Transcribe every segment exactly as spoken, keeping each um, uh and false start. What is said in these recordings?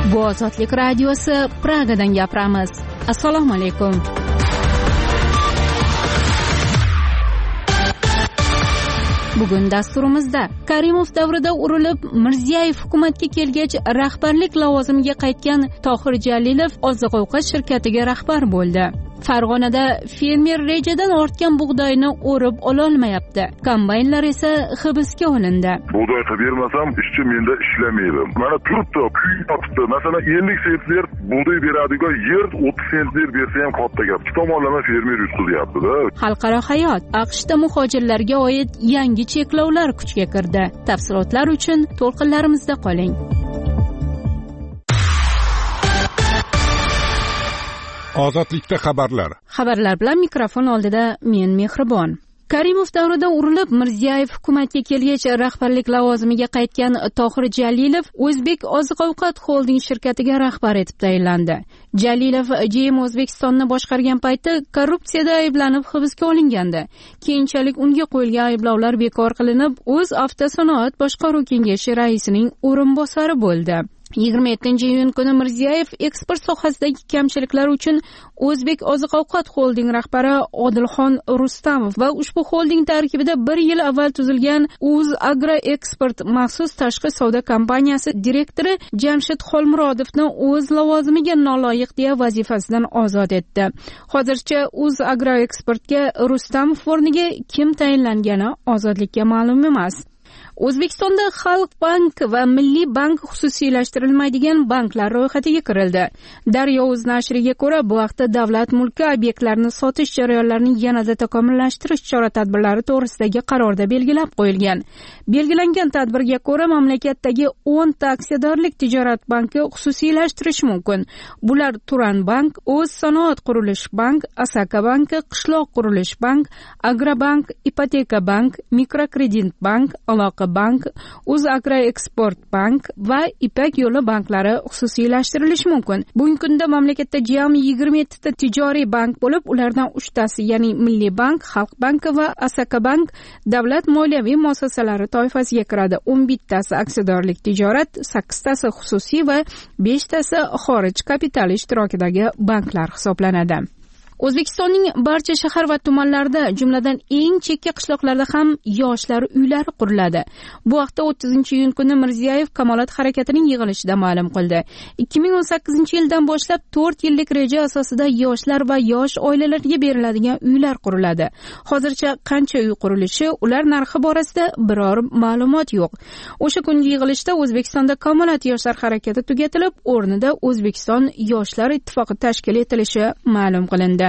Bu Ozodlik radiosi, Pragadan gapiramiz. Assalomu alaykum. Bugun dasturimizda Karimov davrida urilib Mirziyoyev hukumatga kelgach rahbarlik lavozimiga qaytgan Tohir Jalilov oziq-ovqat shirkatiga rahbar bo'ldi. Farg'onada fermer rejadan ortgan bug'doyni o'rib ololmayapti. Kombaynlar esa hibsga olindi. Bug'doy qilib bermasam, ishchi menda ishlamaydi. Mana turibdi, kuyibdi. Masalan, ellik sentner bug'doy beradigan yer o'ttiz sentner bersa ham katta gap. Ikki tomonlama fermer yutqizyapti-da. Xalqaro hayot. AQShda muhojirlarga oid yangi cheklovlar kuchga kirdi. Tafsilotlar uchun to'lqinlarimizda qoling. Ozodlikda xabarlar. Xabarlar bilan mikrofon oldida men Mehribon. Karimov davrida urilib Mirziyoyev hukumatga kelgach rahbarlik lavozimiga qaytgan Tohir Jalilov O'zbek oziq-ovqat xolding shirkatiga rahbar etib tayinlandi. Jalilov J M O'zbekistonni boshqargan paytda korrupsiyada ayblanib hibsga olingandi. Keyinchalik unga qo'yilgan ayblovlar bekor qilinib, O'z avtosanoat boshqaruv kengashi raisining o'rinbosari bo'ldi. yigirma yettinchi iyun kuni Mirziyoyev eksport sohasidagi kamchiliklar uchun O'zbek oziq-ovqat xolding rahbari Odilxon Rustamov va ushbu xolding tarkibida bir yil avval tuzilgan Uz Agro Export maxsus tashqi savdo kompaniyasi direktori Jamshid Xolmurodovni o'z lavozimiga noloyiq deya vazifasidan ozod etdi. Hozircha Uz Agro Exportga Rustamov o'rniga kim tayinlangani ozodlikka ma'lum emas. O'zbekistonda Xalq bank va Milliy bank xususiylashtirilmaydigan banklar ro'yxatiga kirildi. Daryo.uz nashriga ko'ra, bu vaqtda davlat mulki obyektlarini sotish jarayonlarini yanada takomillashtirish chora-tadbirlari to'g'risidagi qarorda belgilab qo'yilgan. Belgilangan tadbirga ko'ra, mamlakatdagi o'n ta aksiyadorlik tijorat banki xususiylashtirish mumkin. Bular Turan bank, O'z sanoat qurilish bank, Asaka banki, Qishloq qurilish bank, Agrobank, Ipoteka bank, Mikrokredit bank, Aloqa bank, Uz Agro Export bank va Ipak yo'li banklari xususiylashtirilishi mumkin. Bugungi kunda mamlakatda jami yigirma yetti ta tijoriy bank bo'lib, ulardan uchtasi, ya'ni Milliy bank, Xalq banki va Asaka bank davlat moliyaviy muassasalari toifasiga kiradi. o'n bittasi aksiyadorlik tijorat, sakkiztasi xususiy va beshtasi xorij kapitali ishtirokidagi banklar hisoblanadi. O'zbekistonning barcha shahar va tumanlarida, jumladan eng chekka qishloqlarda ham yoshlar uylari quriladi. Bu haqda o'ttizinchi iyun kuni Mirziyoyev Kamolat harakatining yig'ilishida ma'lum qildi. ikki ming o'n sakkizinchi yildan boshlab to'rt yillik reja asosida yoshlar va yosh oilalarga beriladigan uylar quriladi. Hozircha qancha uy qurilishi, ular narxi borasida biror ma'lumot yo'q. O'sha kungi yig'ilishda O'zbekistonda Kamolat yoshlar harakati tugatilib, o'rnida O'zbekiston yoshlar ittifoqi tashkil etilishi ma'lum qilindi.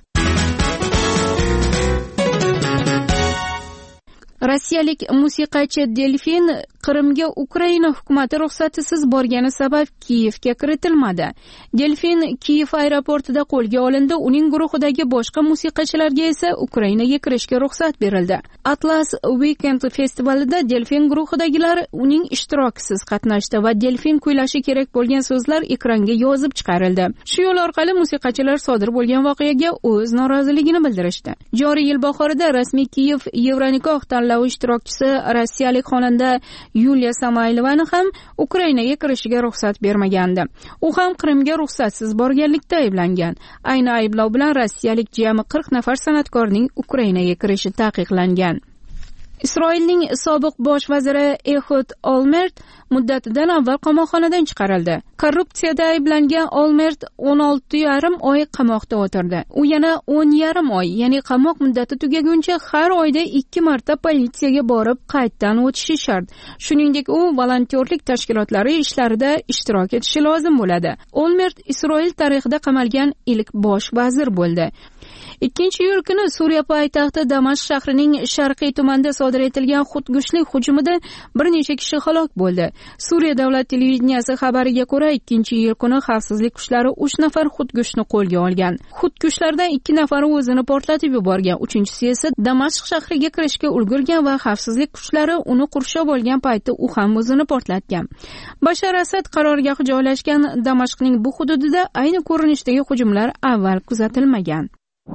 Rossiyalik musiqachi Delfin Qrimga Ukraina hukumati ruxsatisiz borgani sabab Kiyevga kiritilmadi. Delfin Kiyev aeroportida qo'lga olindi, uning guruhidagi boshqa musiqachilarga esa Ukrainaga kirishga ruxsat berildi. Atlas Weekend festivalida Delfin guruhidagilar uning ishtirokisiz qatnashdi va Delfin kuylashi kerak bo'lgan so'zlar ekranga yozib chiqarildi. Shu yo'l orqali musiqachilar sodir bo'lgan voqeaga o'z noroziligini bildirishdi. Joriy yil bahorida rasmiy Kiyev Yevronikoh tanlovi ishtirokchisi rossiyalik xonanda Yuliya Samaylovani ham Ukrainaga kirishiga ruxsat bermagandi. U ham Qrimga ruxsatsiz borganlikda ayblangan. Ayni ayblov bilan rossiyalik jami qirq nafar san'atkorning Ukrainaga kirishi taqiqlangan. Isroilning sobiq bosh vaziri Ehud Olmert muddatidan avval qamoqxonadan chiqarildi. Korrupsiyada ayblangan Olmert o'n olti yarim oy qamoqda o'tirdi. U yana o'n yarim oy, ya'ni qamoq muddati tugaguncha har oyda ikki marta politsiyaga borib qaytdan o'tishi shart. Shuningdek, u volontyorlik tashkilotlari ishlarida ishtirok etishi lozim bo'ladi. Olmert Isroil tarixida qamalgan ilk bosh vazir bo'ldi. ikkinchi iyul kuni Suriya poytaxti Damashq shahrining sharqiy tumanida sodir etilgan xudkushlik hujumida bir necha kishi halok bo'ldi. Suriya davlat televideniyasi xabariga ko'ra, ikkinchi iyul kuni xavfsizlik kuchlari uch nafar xudkushni qo'lga olgan. Xudkushlardan ikki nafari o'zini portlatib yuborgan, uchinchisi esa Damashq shahriga kirishga ulgurgan va xavfsizlik kuchlari uni qurshab olgan paytda u ham o'zini portlatgan. Bashar Asad qarorgohi joylashgan Damashqning bu hududida ayni ko'rinishdagi hujumlar avval kuzatilmagan.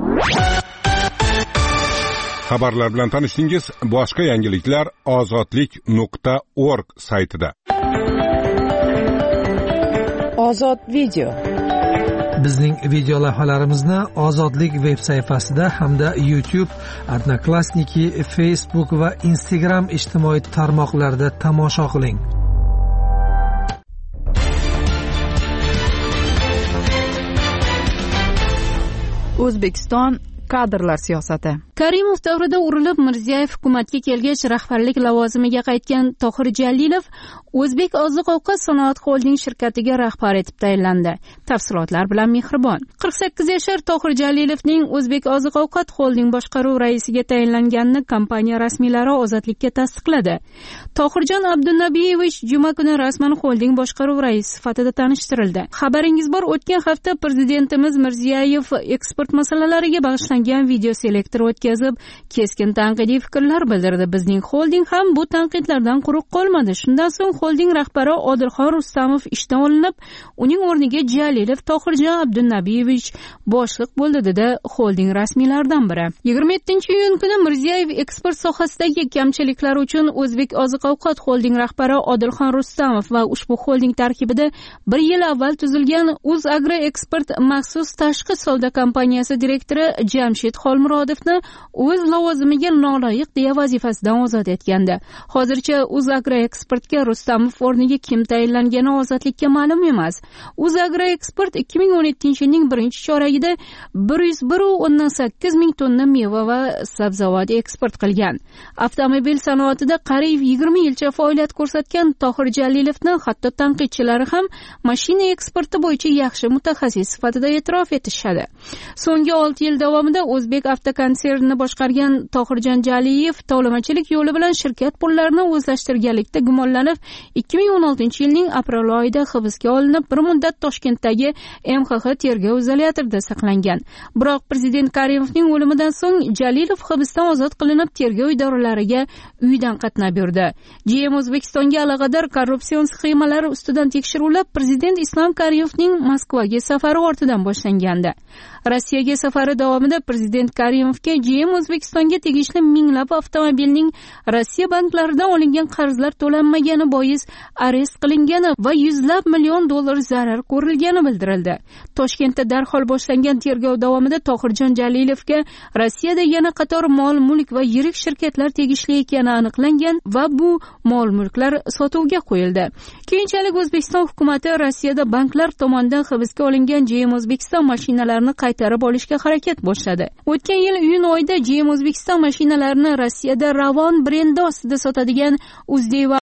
Xabarlar bilan tanishdingiz. Boshqa yangiliklar ozodlik nuqta org saytida. Ozod video. Bizning video lavhalarimizni Ozodlik veb sayfasida hamda YouTube, Odnoklassniki, Facebook va Instagram ijtimoiy tarmoqlarida tomosha qiling. O'zbekiston kadrlar siyosati. Karimov davrida urilib Mirziyoyev hukumatga kelgach rahbarlik lavozimiga qaytgan Tohir Jalilov O'zbek oziq-ovqat sanoat xolding shirkatiga rahbar etib tayinlandi. Tafsilotlar bilan Mehribon. qirq sakkiz yashar Tohir Jalilovning O'zbek oziq-ovqat xolding boshqaruv raisiga tayinlanganini kompaniya rasmiylari Ozodlikka tasdiqladi. Tohirjon Abdunabiyevich juma kuni rasman xolding boshqaruv raisi sifatida tanishtirildi. Xabaringiz bor, o'tgan hafta prezidentimiz Mirziyoyev eksport masalalariga bag'ishlangan video selektor o'tkazib, keskin tanqidiy fikrlar bildirdi. Bizning xolding ham bu tanqidlardan quruq qolmadi. Shundan so'ng xolding rahbari Odilxon Rustamov ishdan olinib, uning o'rniga Jalilov Tohirjon Abdunabiyevich boshliq bo'ldi, dedi xolding rasmiylaridan biri. yigirma yettinchi iyun kuni Mirziyoyev eksport sohasidagi kamchiliklar uchun O'zbek oziq-ovqat xolding rahbari Odilxon Rustamov va ushbu xolding tarkibida bir yil avval tuzilgan O'zagro Eksport maxsus tashqi savdo kompaniyasi direktori Jamshid Xolmurodovni o'z lavozimiga noloyiq deya vazifasidan ozod etgandi. Hozircha O'zagro Eksportga Rustamov o'rniga kim tayinlangani Ozodlikka ma'lum emas. O'zagro Eksport ikki ming o'n yettinchi yilning birinchi choragida bir yuz bir nuqta o'n sakkiz ming tonna meva va sabzavot eksport qilgan. Avtomobil sanoatida qariyb yigirma yilcha faoliyat ko'rsatgan Tohir Jalilovni hatto tanqidchilari ham mashina eksporti bo'yicha yaxshi mutaxassis sifatida e'tirof etishadi. So'nggi olti yil davomida O'zbek avtokonsernini boshqargan Tohirjon Jaliyev tovlamachilik yo'li bilan shirkat pullarini o'zlashtirganlikda gumonlanib, ikki ming o'n oltinchi yilning aprel oyida hibsga olinib, bir muddat Toshkentdagi M X X tergov izolyatorida saqlangan. Biroq prezident Karimovning o'limidan so'ng Jalilov hibsdan ozod qilinib, tergov idoralariga uydan qatnab yurdi. G M O'zbekistonga aloqador korrupsion sxemalar ustidan tekshiruvlar prezident Islom Karimovning Moskvaga safari ortidan boshlangandi. Rossiyaga safari davomida prezident Karimovga G M O'zbekistonga tegishli minglab avtomobilning Rossiya banklaridan olingan qarzlar to'lanmagani bois arest qilingani va yuzlab million dollar zarar ko'rilgani bildirildi. Toshkentda darhol boshlangan tergov davomida Tohirjon Jalilovga Rossiyada yana qator mol-mulk va yirik shirkatlar tegishli ekani aniqlangan va bu mol-mulklar sotuvga qo'yildi. Keyinchalik O'zbekiston hukumatı Rossiyada banklar tomonidan hibsga olingan G M O'zbekiston mashinalarini qaytarib olishga harakat boshladi. O'tgan yil iyun oyida G M O'zbekiston mashinalarini Rossiyada Ravon brendi ostida sotadigan Uzdeva